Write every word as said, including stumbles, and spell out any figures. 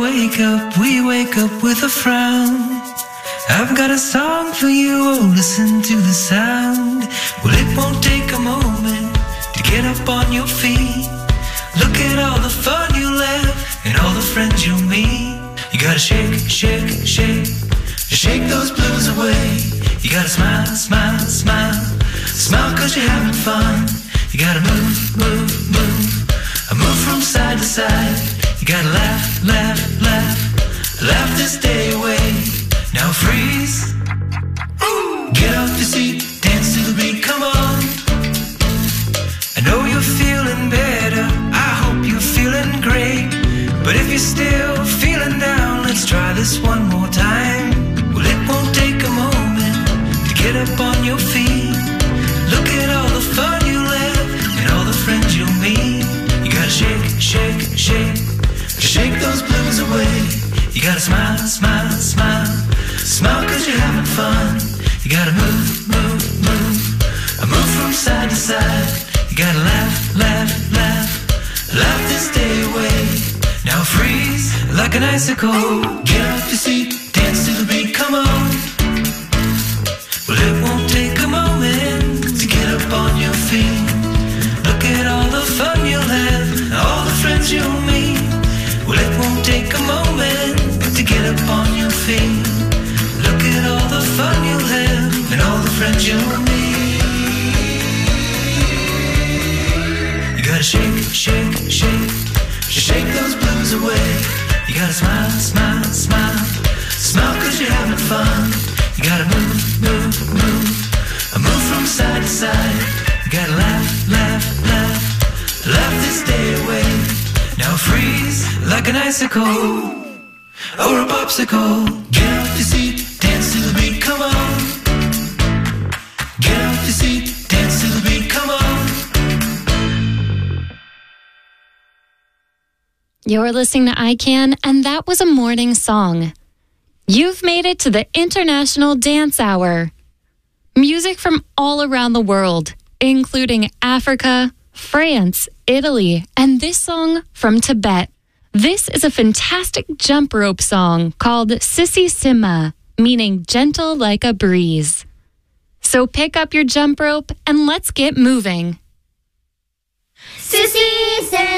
wake up, we wake up with a frown. I've got a song for you, oh listen to the sound. Well, it won't take a moment to get up on your feet. Look at all the fun you left and all the friends you meet. You gotta shake, shake, shake, shake those blues away. You gotta smile, smile, smile, smile cause you're having fun. You gotta move, move, move, move from side to side. You gotta laugh, laugh, laugh, laugh this day away. Now freeze, get off your seat, dance to the beat, come on. I know you're feeling better, I hope you're feeling great. But if you're still feeling down, let's try this one more time. Well, it won't take a moment to get up on your feet. Look at all the fun you left and all the friends you'll meet. You gotta shake, shake, shake, shake those blues away. You gotta smile, smile, smile, smile cause you're having fun. You gotta move, move, move, move from side to side. You gotta laugh, laugh, laugh, laugh this day away. Now freeze like an icicle, get off your seat, dance to the beat, come on. Well, it won't take a moment to get up on your feet. Look at all the fun you'll have, all the friends you'll meet. Well, it won't take a moment to get up on your feet. Look at all the fun you'll have and all the friends you'll meet. You gotta shake, shake, shake, shake those blues away. You gotta smile, smile, smile, smile cause you're having fun. You gotta move, move, move, move from side to side. You gotta laugh, laugh, laugh, laugh this day away. Now freeze like an icicle or a popsicle. Get off your seat, dance to the beat, come on. Get off your seat, dance to the beat, come on. You're listening to I Can, and that was a morning song. You've made it to the International Dance Hour. Music from all around the world, including Africa, France, Italy, and this song from Tibet. This is a fantastic jump rope song called Sissy Sima, meaning gentle like a breeze. So pick up your jump rope and let's get moving. Sissy Sima.